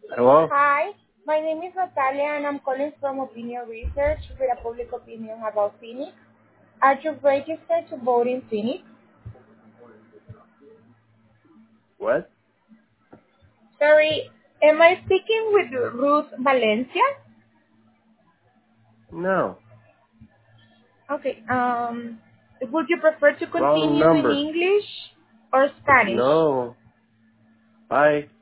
Hello? Hi, my name is Natalia and I'm calling from Opinion Research with a public opinion about Phoenix. Are you registered to vote in Phoenix? What? Sorry, am I speaking with Ruth Valencia? No. Okay, would you prefer to Wrong continue in number. English or Spanish? No. Bye.